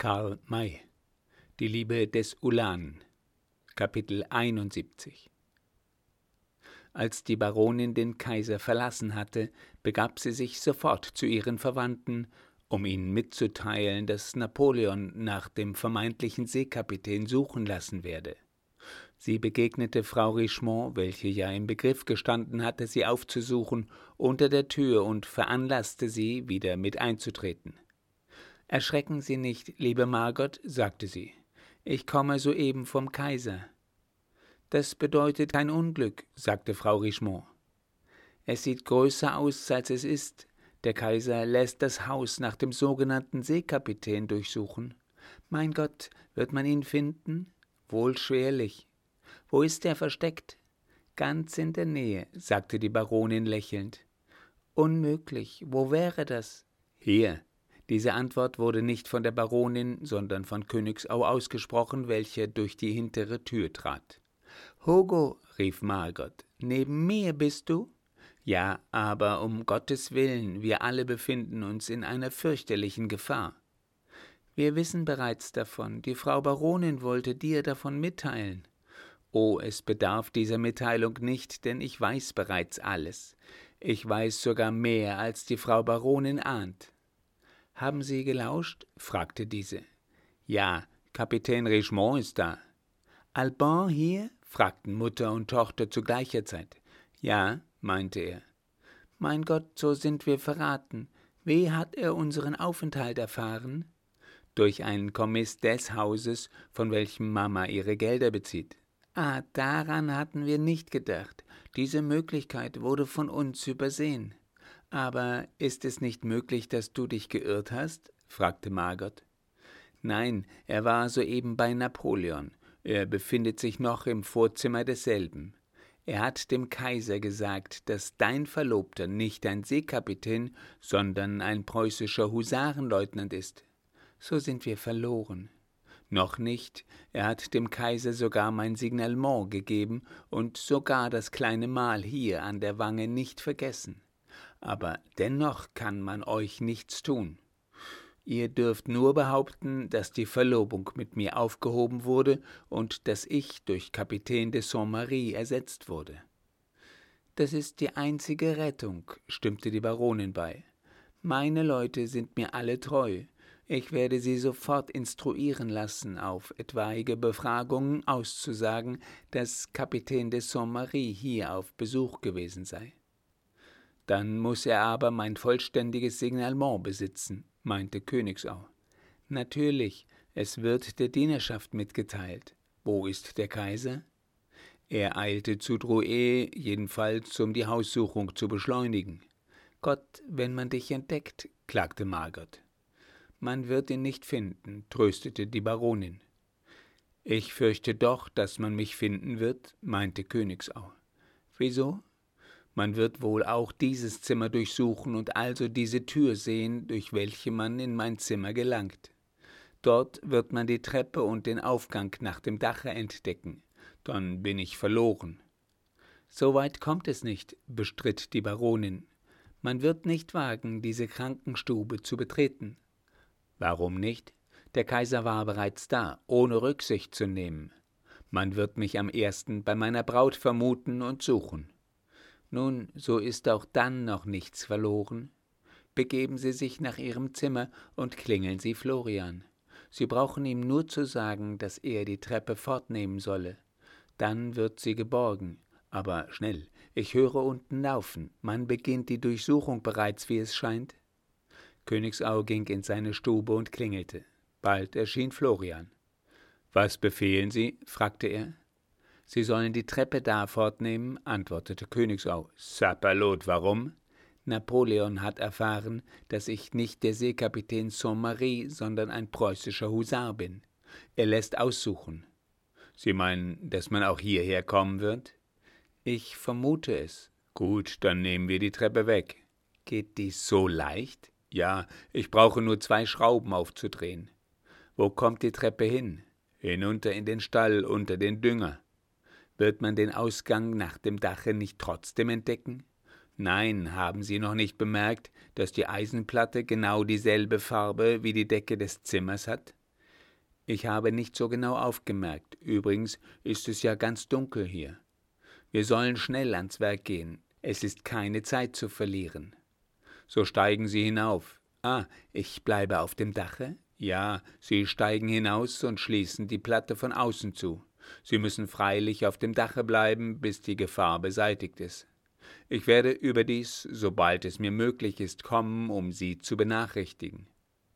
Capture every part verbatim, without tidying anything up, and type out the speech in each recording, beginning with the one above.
Karl May. Die Liebe des Ulan. Kapitel einundsiebzig. Als die Baronin den Kaiser verlassen hatte, begab sie sich sofort zu ihren Verwandten, um ihnen mitzuteilen, dass Napoleon nach dem vermeintlichen Seekapitän suchen lassen werde. Sie begegnete Frau Richemont, welche ja im Begriff gestanden hatte, sie aufzusuchen, unter der Tür und veranlasste sie, wieder mit einzutreten. »Erschrecken Sie nicht, liebe Margot«, sagte sie, »ich komme soeben vom Kaiser.« »Das bedeutet kein Unglück«, sagte Frau Richemont. »Es sieht größer aus, als es ist. Der Kaiser lässt das Haus nach dem sogenannten Seekapitän durchsuchen. Mein Gott, wird man ihn finden? Wohl schwerlich. Wo ist er versteckt?« »Ganz in der Nähe«, sagte die Baronin lächelnd. »Unmöglich. Wo wäre das?« »Hier.« Diese Antwort wurde nicht von der Baronin, sondern von Königsau ausgesprochen, welche durch die hintere Tür trat. »Hugo«, rief Margot, »neben mir bist du?« »Ja, aber um Gottes Willen, wir alle befinden uns in einer fürchterlichen Gefahr.« »Wir wissen bereits davon. Die Frau Baronin wollte dir davon mitteilen.« »Oh, es bedarf dieser Mitteilung nicht, denn ich weiß bereits alles. Ich weiß sogar mehr, als die Frau Baronin ahnt.« »Haben Sie gelauscht?« fragte diese. »Ja, Kapitän Richemont ist da.« »Alban hier?« fragten Mutter und Tochter zu gleicher Zeit. »Ja«, meinte er. »Mein Gott, so sind wir verraten. Wie hat er unseren Aufenthalt erfahren?« »Durch einen Kommiss des Hauses, von welchem Mama ihre Gelder bezieht.« »Ah, daran hatten wir nicht gedacht. Diese Möglichkeit wurde von uns übersehen.« »Aber ist es nicht möglich, dass du dich geirrt hast?« fragte Margot. »Nein, er war soeben bei Napoleon. Er befindet sich noch im Vorzimmer desselben. Er hat dem Kaiser gesagt, dass dein Verlobter nicht ein Seekapitän, sondern ein preußischer Husarenleutnant ist. So sind wir verloren.« »Noch nicht. Er hat dem Kaiser sogar mein Signalement gegeben und sogar das kleine Mal hier an der Wange nicht vergessen. Aber dennoch kann man euch nichts tun. Ihr dürft nur behaupten, dass die Verlobung mit mir aufgehoben wurde und dass ich durch Kapitän de Saint-Marry ersetzt wurde.« »Das ist die einzige Rettung«, stimmte die Baronin bei. »Meine Leute sind mir alle treu. Ich werde sie sofort instruieren lassen, auf etwaige Befragungen auszusagen, dass Kapitän de Saint-Marry hier auf Besuch gewesen sei.« »Dann muß er aber mein vollständiges Signalement besitzen«, meinte Königsau. »Natürlich, es wird der Dienerschaft mitgeteilt. Wo ist der Kaiser?« »Er eilte zu Drouet, jedenfalls um die Haussuchung zu beschleunigen.« »Gott, wenn man dich entdeckt«, klagte Margot. »Man wird ihn nicht finden«, tröstete die Baronin. »Ich fürchte doch, dass man mich finden wird«, meinte Königsau. »Wieso?« »Man wird wohl auch dieses Zimmer durchsuchen und also diese Tür sehen, durch welche man in mein Zimmer gelangt. Dort wird man die Treppe und den Aufgang nach dem Dache entdecken. Dann bin ich verloren.« »So weit kommt es nicht«, bestritt die Baronin. »Man wird nicht wagen, diese Krankenstube zu betreten.« »Warum nicht? Der Kaiser war bereits da, ohne Rücksicht zu nehmen. Man wird mich am ersten bei meiner Braut vermuten und suchen.« »Nun, so ist auch dann noch nichts verloren. Begeben Sie sich nach Ihrem Zimmer und klingeln Sie Florian. Sie brauchen ihm nur zu sagen, dass er die Treppe fortnehmen solle. Dann wird sie geborgen. Aber schnell, ich höre unten laufen. Man beginnt die Durchsuchung bereits, wie es scheint.« Königsau ging in seine Stube und klingelte. Bald erschien Florian. »Was befehlen Sie?« fragte er. »Sie sollen die Treppe da fortnehmen«, antwortete Königsau. »Sapperlot, warum?« »Napoleon hat erfahren, dass ich nicht der Seekapitän Saint-Marry, sondern ein preußischer Husar bin. Er lässt aussuchen.« »Sie meinen, dass man auch hierher kommen wird?« »Ich vermute es.« »Gut, dann nehmen wir die Treppe weg.« »Geht dies so leicht?« »Ja, ich brauche nur zwei Schrauben aufzudrehen.« »Wo kommt die Treppe hin?« »Hinunter in den Stall, unter den Dünger.« »Wird man den Ausgang nach dem Dache nicht trotzdem entdecken?« »Nein, haben Sie noch nicht bemerkt, dass die Eisenplatte genau dieselbe Farbe wie die Decke des Zimmers hat? Ich habe nicht so genau aufgemerkt. Übrigens ist es ja ganz dunkel hier. Wir sollen schnell ans Werk gehen. Es ist keine Zeit zu verlieren. So steigen Sie hinauf. Ah, ich bleibe auf dem Dache? Ja, Sie steigen hinaus und schließen die Platte von außen zu. Sie müssen freilich auf dem Dache bleiben, bis die Gefahr beseitigt ist. Ich werde überdies, sobald es mir möglich ist, kommen, um Sie zu benachrichtigen.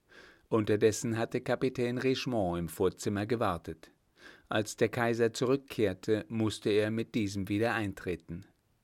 Unterdessen hatte Kapitän Richemont im Vorzimmer gewartet. Als der Kaiser zurückkehrte, musste er mit diesem wieder eintreten.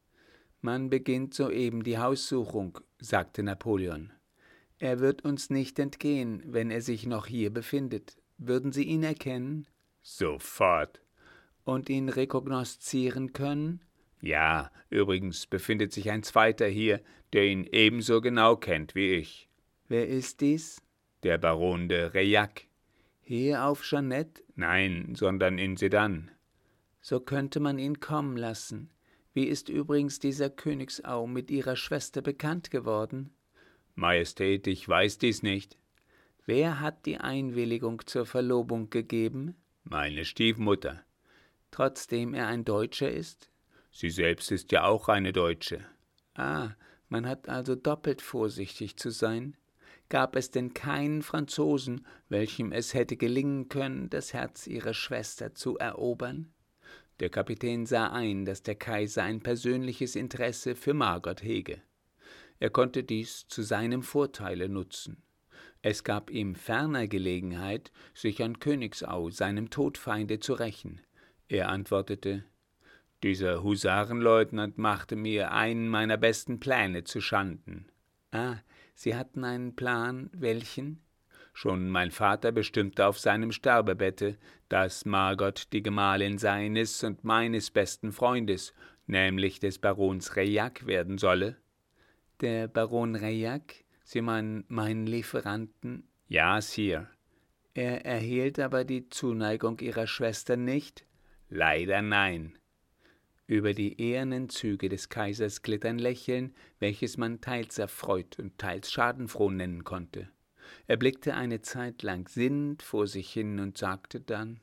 »Man beginnt soeben die Haussuchung«, sagte Napoleon. »Er wird uns nicht entgehen, wenn er sich noch hier befindet. Würden Sie ihn erkennen?« »Sofort.« »Und ihn rekognoszieren können?« »Ja, übrigens befindet sich ein zweiter hier, der ihn ebenso genau kennt wie ich.« »Wer ist dies?« »Der Baron de Reillac.« »Hier auf Jeannette?« »Nein, sondern in Sedan.« »So könnte man ihn kommen lassen. Wie ist übrigens dieser Königsau mit Ihrer Schwester bekannt geworden?« »Majestät, ich weiß dies nicht.« »Wer hat die Einwilligung zur Verlobung gegeben?« »Meine Stiefmutter.« »Trotzdem er ein Deutscher ist?« »Sie selbst ist ja auch eine Deutsche.« »Ah, man hat also doppelt vorsichtig zu sein. Gab es denn keinen Franzosen, welchem es hätte gelingen können, das Herz ihrer Schwester zu erobern?« Der Kapitän sah ein, dass der Kaiser ein persönliches Interesse für Margot hege. Er konnte dies zu seinem Vorteile nutzen. Es gab ihm ferner Gelegenheit, sich an Königsau, seinem Todfeinde, zu rächen. Er antwortete: »Dieser Husarenleutnant machte mir einen meiner besten Pläne zu Schanden.« »Ah, Sie hatten einen Plan, welchen?« »Schon mein Vater bestimmte auf seinem Sterbebette, dass Margot die Gemahlin seines und meines besten Freundes, nämlich des Barons Reillac, werden solle.« »Der Baron Reillac? Sie meinen meinen Lieferanten?« »Ja, Sire.« »Er erhielt aber die Zuneigung Ihrer Schwester nicht?« »Leider nein.« Über die ehernen Züge des Kaisers glitt ein Lächeln, welches man teils erfreut und teils schadenfroh nennen konnte. Er blickte eine Zeit lang sinnend vor sich hin und sagte dann: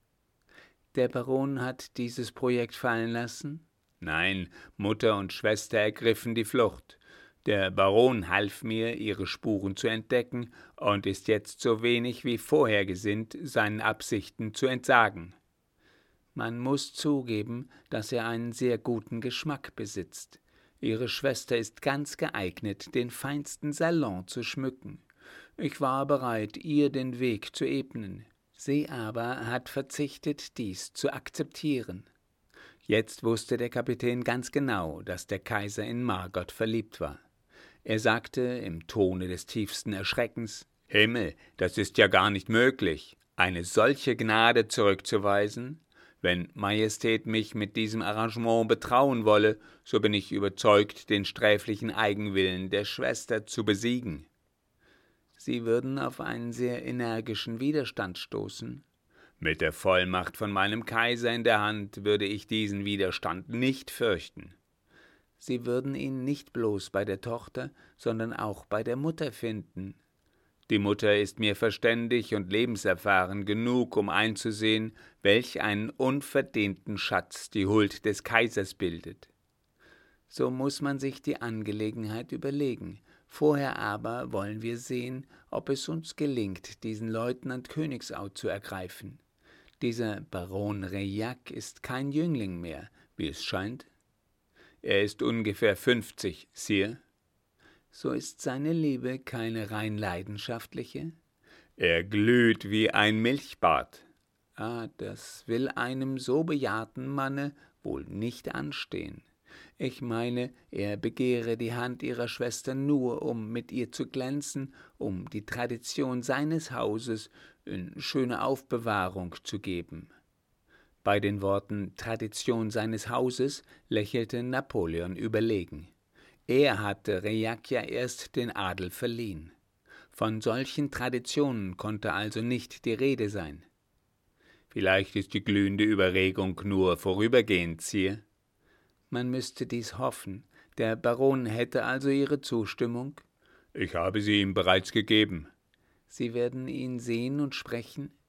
»Der Baron hat dieses Projekt fallen lassen?« »Nein, Mutter und Schwester ergriffen die Flucht. Der Baron half mir, ihre Spuren zu entdecken und ist jetzt so wenig wie vorher gesinnt, seinen Absichten zu entsagen.« »Man muss zugeben, dass er einen sehr guten Geschmack besitzt. Ihre Schwester ist ganz geeignet, den feinsten Salon zu schmücken. Ich war bereit, ihr den Weg zu ebnen. Sie aber hat verzichtet, dies zu akzeptieren.« Jetzt wusste der Kapitän ganz genau, dass der Kaiser in Margot verliebt war. Er sagte im Tone des tiefsten Erschreckens: »Himmel, das ist ja gar nicht möglich, eine solche Gnade zurückzuweisen. Wenn Majestät mich mit diesem Arrangement betrauen wolle, so bin ich überzeugt, den sträflichen Eigenwillen der Schwester zu besiegen.« »Sie würden auf einen sehr energischen Widerstand stoßen.« »Mit der Vollmacht von meinem Kaiser in der Hand würde ich diesen Widerstand nicht fürchten.« »Sie würden ihn nicht bloß bei der Tochter, sondern auch bei der Mutter finden.« »Die Mutter ist mir verständig und lebenserfahren genug, um einzusehen, welch einen unverdienten Schatz die Huld des Kaisers bildet.« »So muß man sich die Angelegenheit überlegen. Vorher aber wollen wir sehen, ob es uns gelingt, diesen Leutnant Königsau zu ergreifen. Dieser Baron Reillac ist kein Jüngling mehr, wie es scheint.« »Er ist ungefähr fünfzig, Sire.« »So ist seine Liebe keine rein leidenschaftliche?« »Er glüht wie ein Milchbad.« »Ah, das will einem so bejahrten Manne wohl nicht anstehen. Ich meine, er begehre die Hand Ihrer Schwester nur, um mit ihr zu glänzen, um die Tradition seines Hauses in schöne Aufbewahrung zu geben.« Bei den Worten »Tradition seines Hauses« lächelte Napoleon überlegen. Er hatte Reillac ja erst den Adel verliehen. Von solchen Traditionen konnte also nicht die Rede sein. »Vielleicht ist die glühende Überregung nur vorübergehend, Sire.« »Man müsste dies hoffen. Der Baron hätte also Ihre Zustimmung?« »Ich habe sie ihm bereits gegeben.« »Sie werden ihn sehen und sprechen?«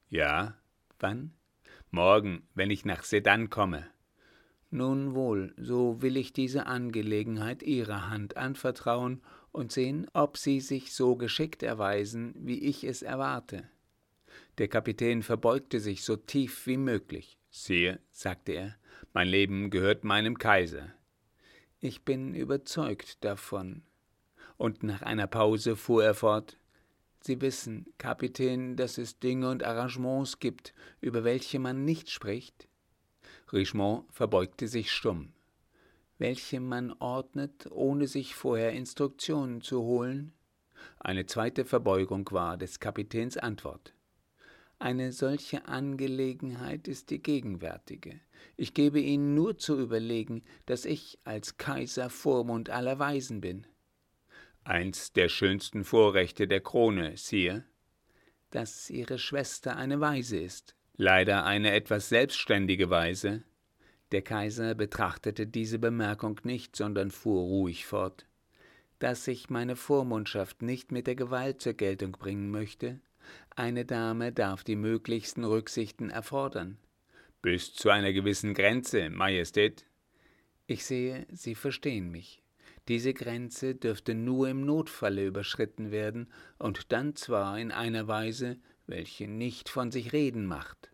»Ja, wann?« »Morgen, wenn ich nach Sedan komme.« »Nun wohl, so will ich diese Angelegenheit Ihrer Hand anvertrauen und sehen, ob Sie sich so geschickt erweisen, wie ich es erwarte.« Der Kapitän verbeugte sich so tief wie möglich. »Sire«, sagte er, »mein Leben gehört meinem Kaiser.« »Ich bin überzeugt davon.« Und nach einer Pause fuhr er fort: »Sie wissen, Kapitän, dass es Dinge und Arrangements gibt, über welche man nicht spricht?« Richemont verbeugte sich stumm. »Welche man ordnet, ohne sich vorher Instruktionen zu holen?« Eine zweite Verbeugung war des Kapitäns Antwort. »Eine solche Angelegenheit ist die gegenwärtige. Ich gebe Ihnen nur zu überlegen, dass ich als Kaiser Vormund aller Weisen bin.« »Eins der schönsten Vorrechte der Krone, Sire.« »Dass Ihre Schwester eine Waise ist.« »Leider eine etwas selbstständige Waise.« Der Kaiser betrachtete diese Bemerkung nicht, sondern fuhr ruhig fort. »Dass ich meine Vormundschaft nicht mit der Gewalt zur Geltung bringen möchte. Eine Dame darf die möglichsten Rücksichten erfordern.« »Bis zu einer gewissen Grenze, Majestät.« »Ich sehe, Sie verstehen mich. Diese Grenze dürfte nur im Notfalle überschritten werden, und dann zwar in einer Weise, welche nicht von sich reden macht.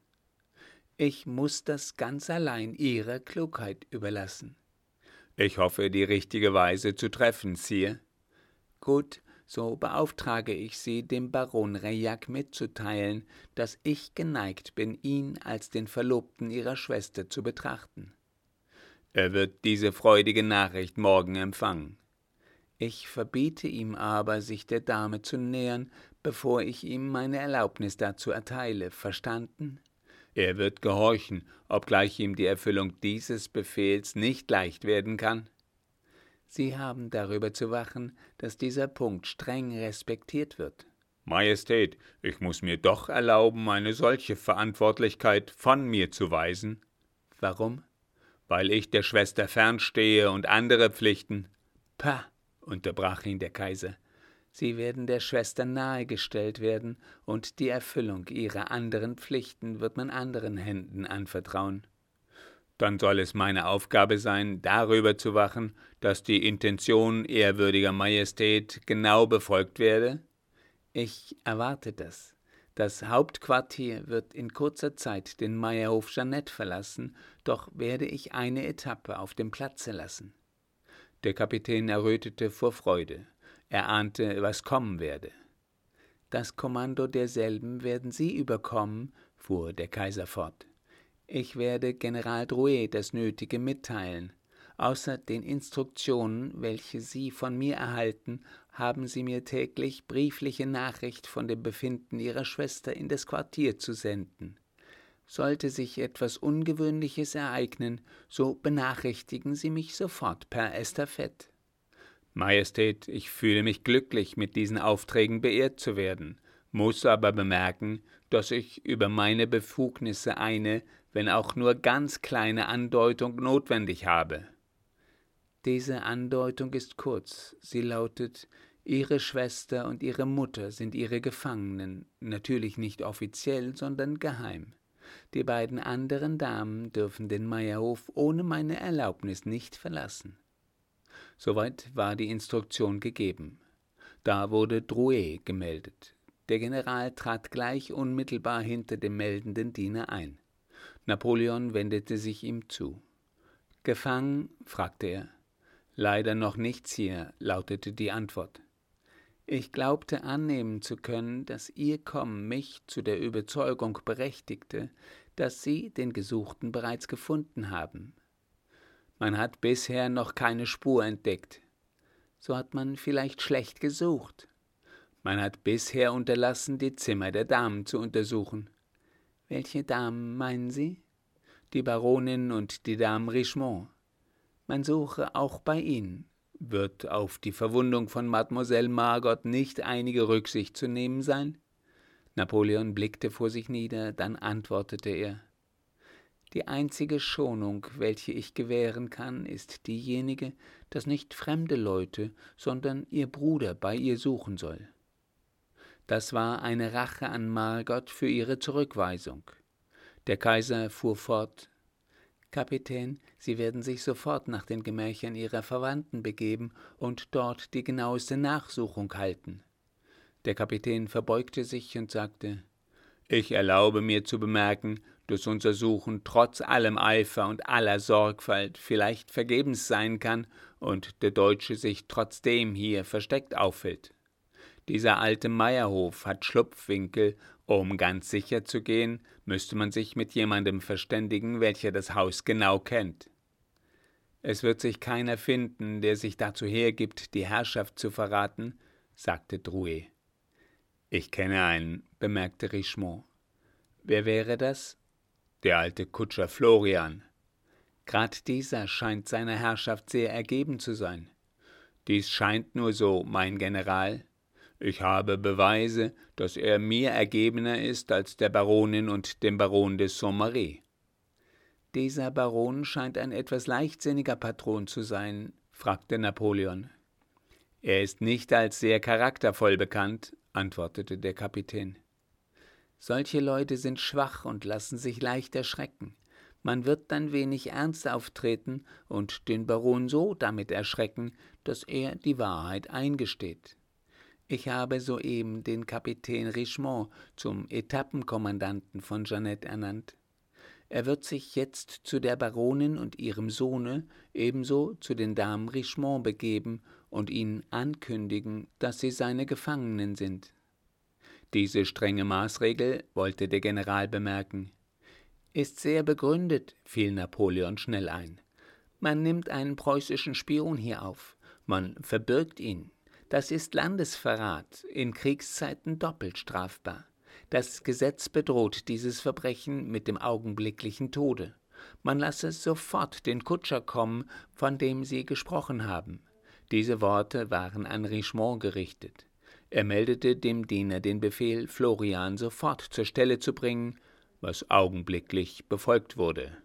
Ich muss das ganz allein Ihrer Klugheit überlassen.« »Ich hoffe, die richtige Weise zu treffen, Sire.« »Gut, so beauftrage ich Sie, dem Baron Reillac mitzuteilen, dass ich geneigt bin, ihn als den Verlobten Ihrer Schwester zu betrachten.« »Er wird diese freudige Nachricht morgen empfangen.« »Ich verbiete ihm aber, sich der Dame zu nähern, bevor ich ihm meine Erlaubnis dazu erteile. Verstanden?« »Er wird gehorchen, obgleich ihm die Erfüllung dieses Befehls nicht leicht werden kann.« »Sie haben darüber zu wachen, dass dieser Punkt streng respektiert wird.« »Majestät, ich muss mir doch erlauben, eine solche Verantwortlichkeit von mir zu weisen.« »Warum?« »Weil ich der Schwester fernstehe und andere Pflichten.« »Pah«, unterbrach ihn der Kaiser, »Sie werden der Schwester nahegestellt werden, und die Erfüllung ihrer anderen Pflichten wird man anderen Händen anvertrauen.« »Dann soll es meine Aufgabe sein, darüber zu wachen, dass die Intention ehrwürdiger Majestät genau befolgt werde?« »Ich erwarte das. Das Hauptquartier wird in kurzer Zeit den Meierhof Jeannette verlassen, doch werde ich eine Etappe auf dem Platze lassen.« Der Kapitän errötete vor Freude. Er ahnte, was kommen werde. »Das Kommando derselben werden Sie überkommen«, fuhr der Kaiser fort. »Ich werde General Drouet das Nötige mitteilen. Außer den Instruktionen, welche Sie von mir erhalten, haben Sie mir täglich briefliche Nachricht von dem Befinden Ihrer Schwester in das Quartier zu senden. Sollte sich etwas Ungewöhnliches ereignen, so benachrichtigen Sie mich sofort per Estafette.« »Majestät, ich fühle mich glücklich, mit diesen Aufträgen beehrt zu werden, muss aber bemerken, dass ich über meine Befugnisse eine, wenn auch nur ganz kleine Andeutung notwendig habe.« »Diese Andeutung ist kurz. Sie lautet: Ihre Schwester und Ihre Mutter sind Ihre Gefangenen, natürlich nicht offiziell, sondern geheim. Die beiden anderen Damen dürfen den Meierhof ohne meine Erlaubnis nicht verlassen.« Soweit war die Instruktion gegeben. Da wurde Drouet gemeldet. Der General trat gleich unmittelbar hinter dem meldenden Diener ein. Napoleon wendete sich ihm zu. »Gefangen?« fragte er. »Leider noch nicht, Sire«, lautete die Antwort. »Ich glaubte annehmen zu können, dass Ihr Kommen mich zu der Überzeugung berechtigte, dass Sie den Gesuchten bereits gefunden haben. Man hat bisher noch keine Spur entdeckt. So hat man vielleicht schlecht gesucht. Man hat bisher unterlassen, die Zimmer der Damen zu untersuchen.« »Welche Damen meinen Sie?« »Die Baronin und die Damen Richemont. Man suche auch bei ihnen. Wird auf die Verwundung von Mademoiselle Margot nicht einige Rücksicht zu nehmen sein?« Napoleon blickte vor sich nieder, dann antwortete er: »Die einzige Schonung, welche ich gewähren kann, ist diejenige, dass nicht fremde Leute, sondern ihr Bruder bei ihr suchen soll.« Das war eine Rache an Margot für ihre Zurückweisung. Der Kaiser fuhr fort: »Kapitän, Sie werden sich sofort nach den Gemächern Ihrer Verwandten begeben und dort die genaueste Nachsuchung halten.« Der Kapitän verbeugte sich und sagte: »Ich erlaube mir zu bemerken, dass unser Suchen trotz allem Eifer und aller Sorgfalt vielleicht vergebens sein kann und der Deutsche sich trotzdem hier versteckt aufhält. Dieser alte Meierhof hat Schlupfwinkel. Um ganz sicher zu gehen, müsste man sich mit jemandem verständigen, welcher das Haus genau kennt. Es wird sich keiner finden, der sich dazu hergibt, die Herrschaft zu verraten«, sagte Drouet. »Ich kenne einen«, bemerkte Richemont. »Wer wäre das?« »Der alte Kutscher Florian.« »Grad dieser scheint seiner Herrschaft sehr ergeben zu sein.« »Dies scheint nur so, mein General. Ich habe Beweise, dass er mir ergebener ist als der Baronin und dem Baron de Saint-Méry.« »Dieser Baron scheint ein etwas leichtsinniger Patron zu sein«, fragte Napoleon. »Er ist nicht als sehr charaktervoll bekannt«, antwortete der Kapitän. »Solche Leute sind schwach und lassen sich leicht erschrecken. Man wird dann wenig ernst auftreten und den Baron so damit erschrecken, dass er die Wahrheit eingesteht. Ich habe soeben den Kapitän Richemont zum Etappenkommandanten von Jeannette ernannt. Er wird sich jetzt zu der Baronin und ihrem Sohne, ebenso zu den Damen Richemont begeben und ihnen ankündigen, dass sie seine Gefangenen sind.« Diese strenge Maßregel, wollte der General bemerken. »Ist sehr begründet«, fiel Napoleon schnell ein. »Man nimmt einen preußischen Spion hier auf, man verbirgt ihn. Das ist Landesverrat, in Kriegszeiten doppelt strafbar. Das Gesetz bedroht dieses Verbrechen mit dem augenblicklichen Tode. Man lasse sofort den Kutscher kommen, von dem Sie gesprochen haben.« Diese Worte waren an Richemont gerichtet. Er meldete dem Diener den Befehl, Florian sofort zur Stelle zu bringen, was augenblicklich befolgt wurde.